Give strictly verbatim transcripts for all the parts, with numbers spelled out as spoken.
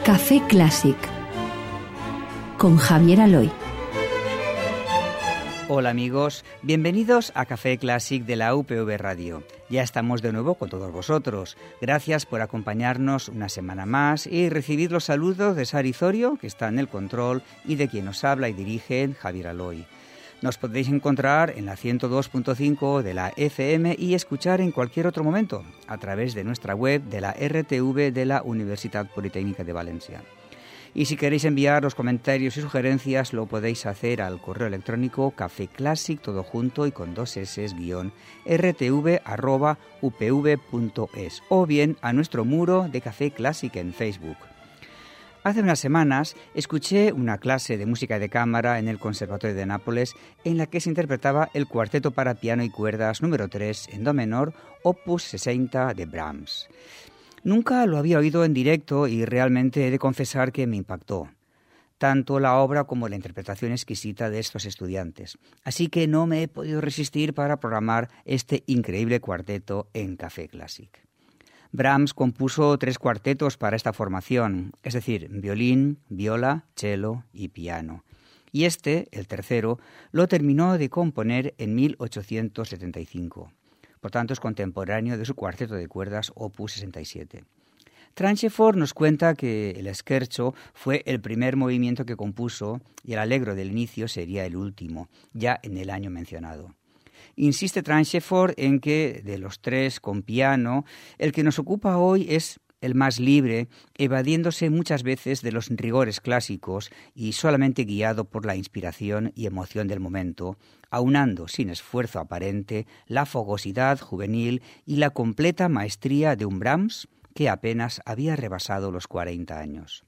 Café Clásic con Javier Aloy. Hola amigos, bienvenidos a Café Clásic de la U P V Radio. Ya estamos de nuevo con todos vosotros. Gracias por acompañarnos una semana más y recibir los saludos de Sari Zorio, que está en el control, y de quien nos habla y dirige Javier Aloy. Nos podéis encontrar en la ciento dos punto cinco de la F M y escuchar en cualquier otro momento a través de nuestra web de la R T V de la Universitat Politécnica de Valencia. Y si queréis enviar los comentarios y sugerencias, lo podéis hacer al correo electrónico cafeclassic, todo junto y con dos s, guión, rtv arroba upv.es, o bien a nuestro muro de Café Clásic en Facebook. Hace unas semanas escuché una clase de música de cámara en el Conservatorio de Nápoles en la que se interpretaba el cuarteto para piano y cuerdas número tres en do menor, opus sesenta de Brahms. Nunca lo había oído en directo y realmente he de confesar que me impactó, tanto la obra como la interpretación exquisita de estos estudiantes. Así que no me he podido resistir para programar este increíble cuarteto en Café Clásic. Brahms compuso tres cuartetos para esta formación, es decir, violín, viola, cello y piano. Y este, el tercero, lo terminó de componer en mil ochocientos setenta y cinco. Por tanto, es contemporáneo de su cuarteto de cuerdas opus sesenta y siete. Tranchefort nos cuenta que el scherzo fue el primer movimiento que compuso y el allegro del inicio sería el último, ya en el año mencionado. Insiste Tranchefort en que, de los tres con piano, el que nos ocupa hoy es el más libre, evadiéndose muchas veces de los rigores clásicos y solamente guiado por la inspiración y emoción del momento, aunando sin esfuerzo aparente la fogosidad juvenil y la completa maestría de un Brahms que apenas había rebasado los cuarenta años.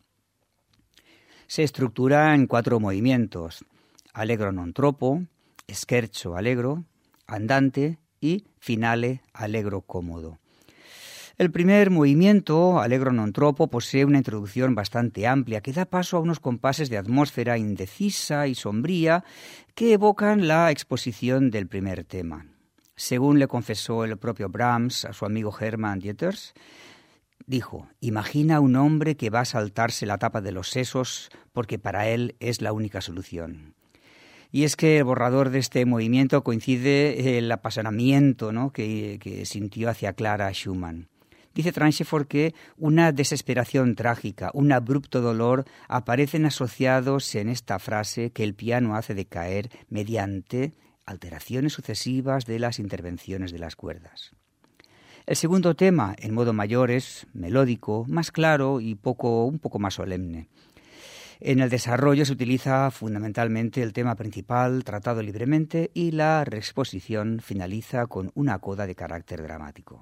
Se estructura en cuatro movimientos: allegro non troppo, scherzo allegro, andante y finale allegro cómodo. El primer movimiento, allegro non troppo, posee una introducción bastante amplia que da paso a unos compases de atmósfera indecisa y sombría que evocan la exposición del primer tema. Según le confesó el propio Brahms a su amigo Hermann Dieters, dijo: imagina un hombre que va a saltarse la tapa de los sesos porque para él es la única solución. Y es que el borrador de este movimiento coincide el apasionamiento, ¿no?, que, que sintió hacia Clara Schumann. Dice Tranchefort que una desesperación trágica, un abrupto dolor aparecen asociados en esta frase que el piano hace decaer mediante alteraciones sucesivas de las intervenciones de las cuerdas. El segundo tema, en modo mayor, es melódico, más claro y poco, un poco más solemne. En el desarrollo se utiliza fundamentalmente el tema principal, tratado libremente, y la reexposición finaliza con una coda de carácter dramático.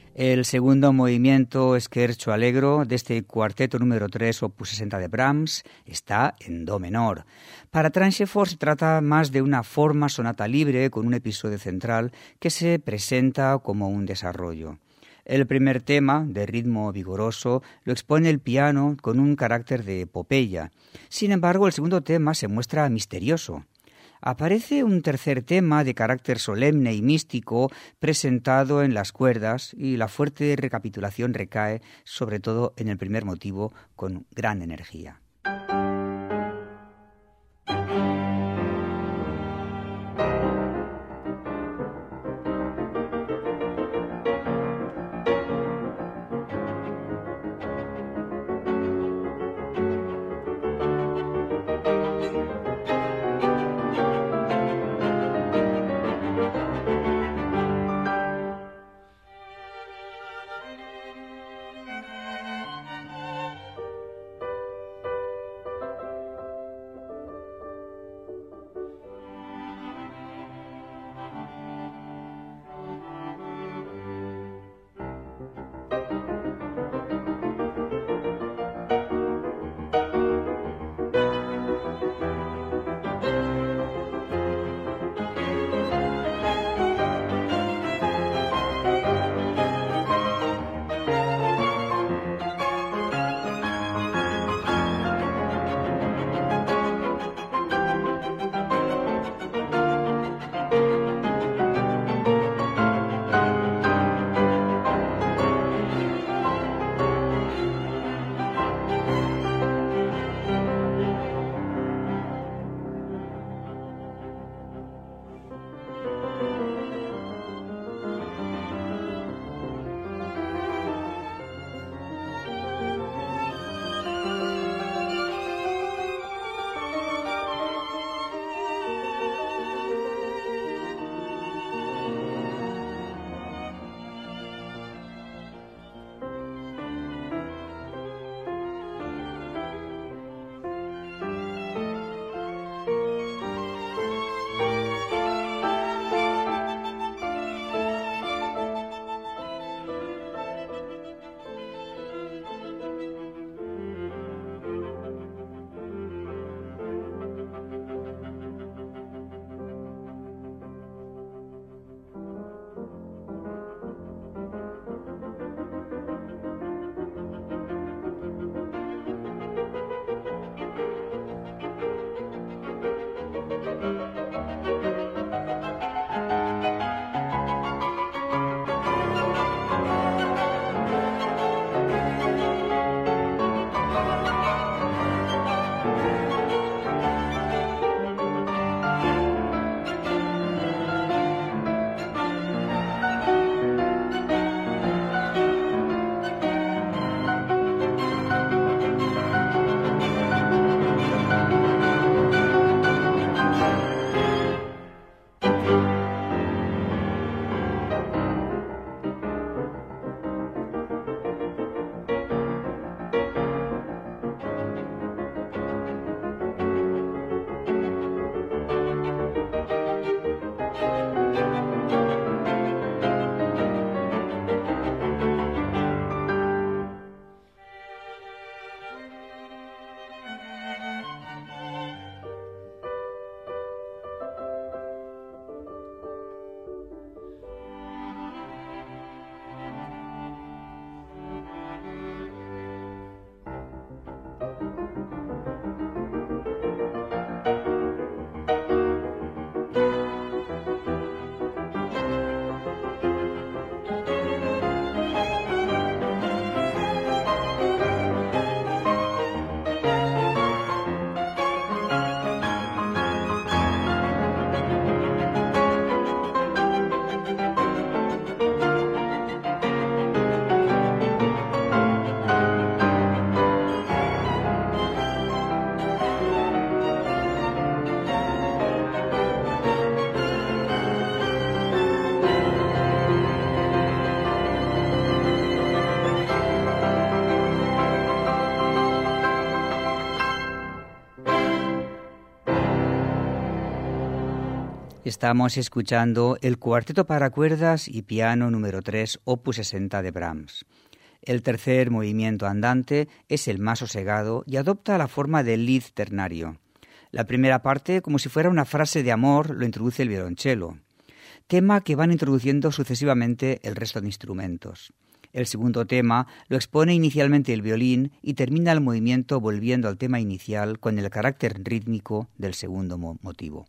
El segundo movimiento Scherzo Allegro de este cuarteto número tres, opus sesenta de Brahms, está en do menor. Para Tranchefort se trata más de una forma sonata libre con un episodio central que se presenta como un desarrollo. El primer tema, de ritmo vigoroso, lo expone el piano con un carácter de epopeya. Sin embargo, el segundo tema se muestra misterioso. Aparece un tercer tema de carácter solemne y místico presentado en las cuerdas y la fuerte recapitulación recae sobre todo en el primer motivo con gran energía. Estamos escuchando el Cuarteto para cuerdas y piano número tres, opus sesenta de Brahms. El tercer movimiento andante es el más sosegado y adopta la forma del lied ternario. La primera parte, como si fuera una frase de amor, lo introduce el violonchelo, tema que van introduciendo sucesivamente el resto de instrumentos. El segundo tema lo expone inicialmente el violín y termina el movimiento volviendo al tema inicial con el carácter rítmico del segundo motivo.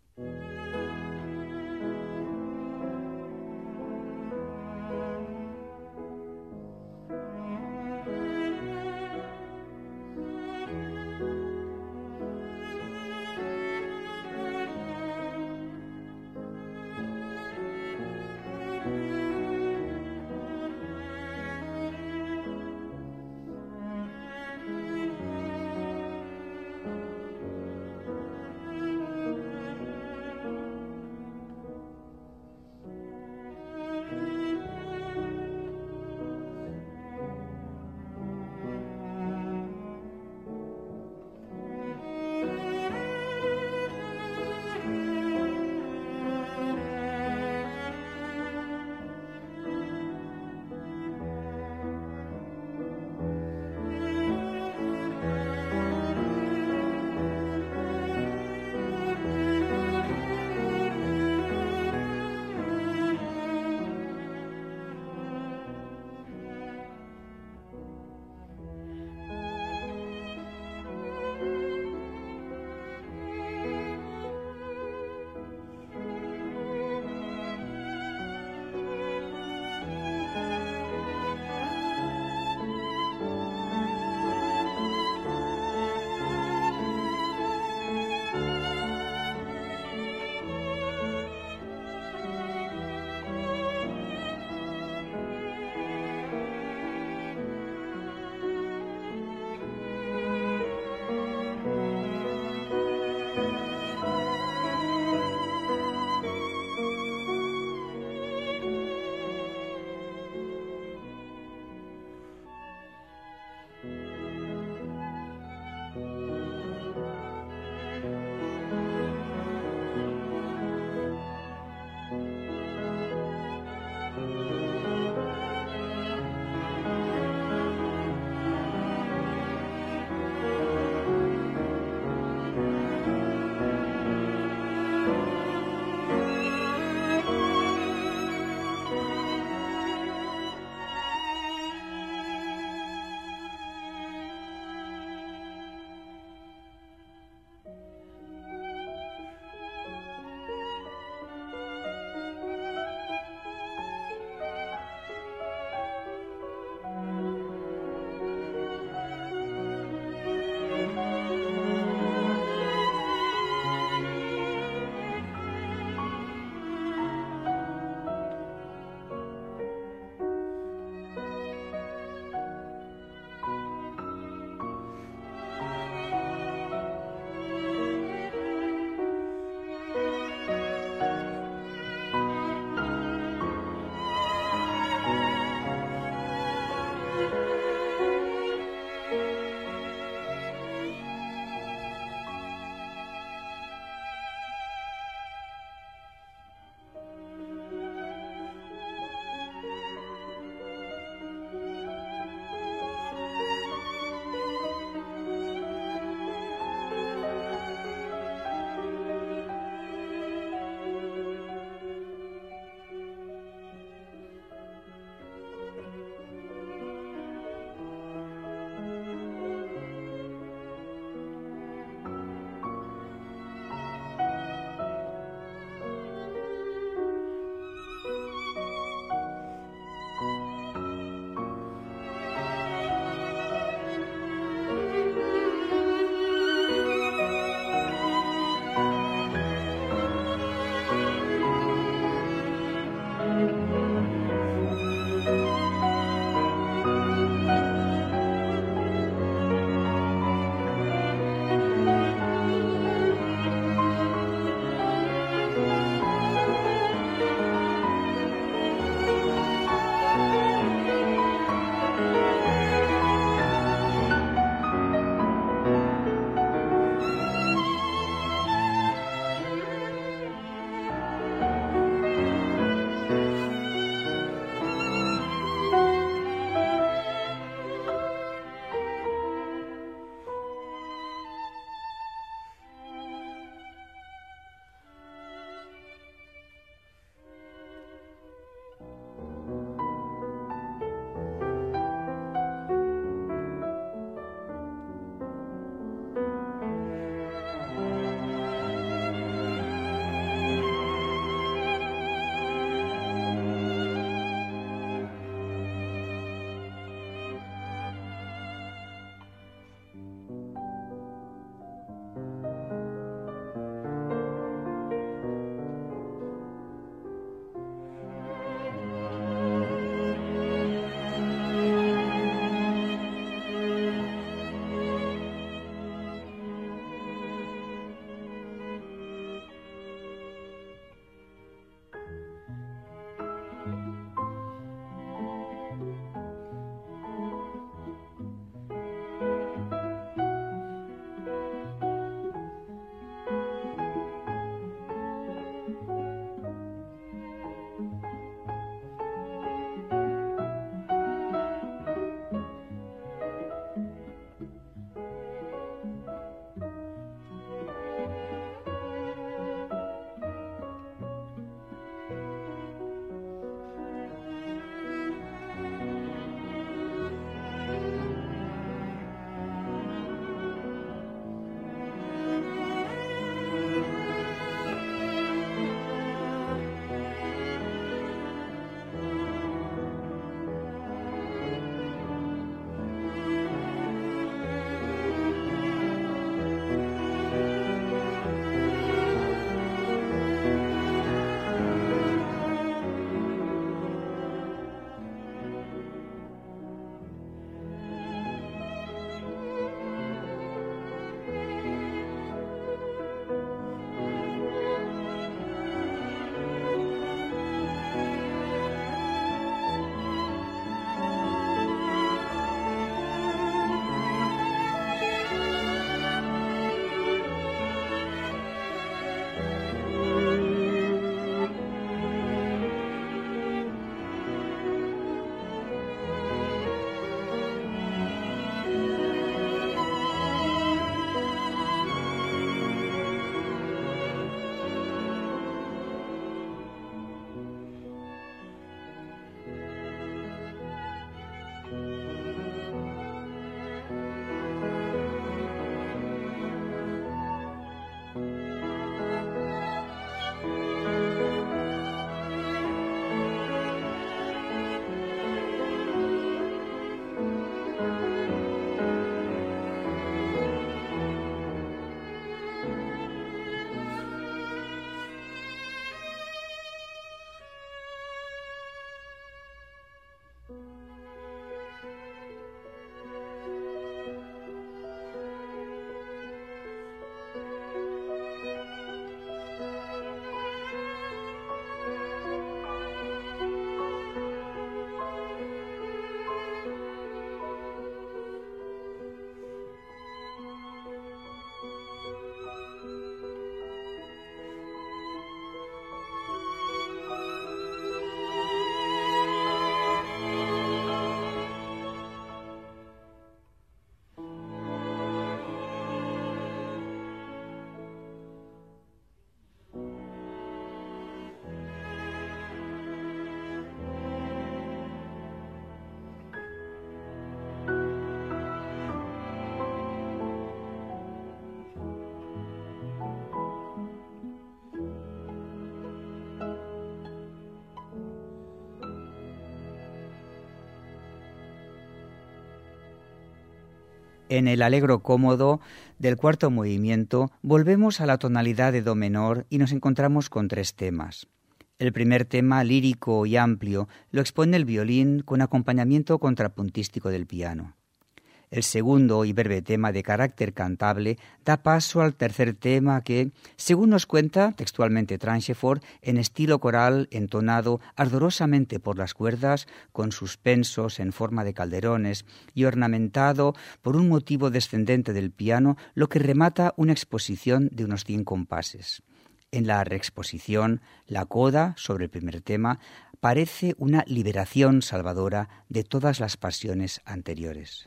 En el Allegro cómodo del cuarto movimiento volvemos a la tonalidad de do menor y nos encontramos con tres temas. El primer tema, lírico y amplio, lo expone el violín con acompañamiento contrapuntístico del piano. El segundo y breve tema de carácter cantable da paso al tercer tema que, según nos cuenta textualmente Tranchefort, en estilo coral entonado ardorosamente por las cuerdas, con suspensos en forma de calderones y ornamentado por un motivo descendente del piano, lo que remata una exposición de unos cien compases. En la reexposición, la coda, sobre el primer tema, parece una liberación salvadora de todas las pasiones anteriores.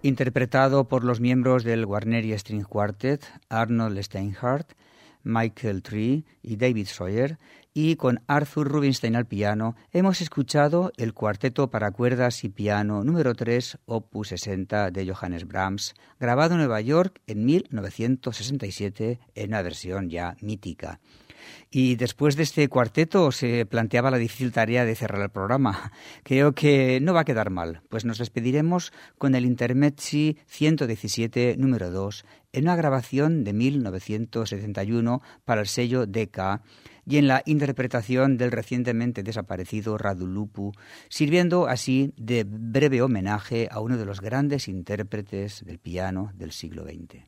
interpretado por los miembros del Guarneri String Quartet, Arnold Steinhardt, Michael Tree y David Sawyer, y con Arthur Rubinstein al piano, hemos escuchado el Cuarteto para cuerdas y piano número tres, opus sesenta de Johannes Brahms, grabado en Nueva York en mil novecientos sesenta y siete en una versión ya mítica. Y después de este cuarteto se planteaba la difícil tarea de cerrar el programa. Creo que no va a quedar mal, pues nos despediremos con el Intermezzi ciento diecisiete número dos, en una grabación de mil novecientos setenta y uno para el sello Decca y en la interpretación del recientemente desaparecido Radu Lupu, sirviendo así de breve homenaje a uno de los grandes intérpretes del piano del siglo veinte.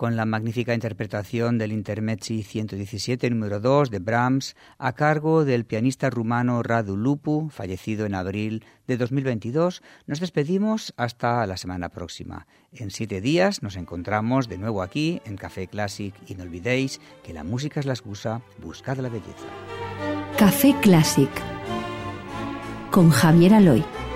con la magnífica interpretación del Intermezzi ciento diecisiete número dos de Brahms, a cargo del pianista rumano Radu Lupu, fallecido en abril de dos mil veintidós, nos despedimos hasta la semana próxima. En siete días nos encontramos de nuevo aquí en Café Clásic y no olvidéis que la música es la excusa, buscad la belleza. Café Clásic con Javier Aloy.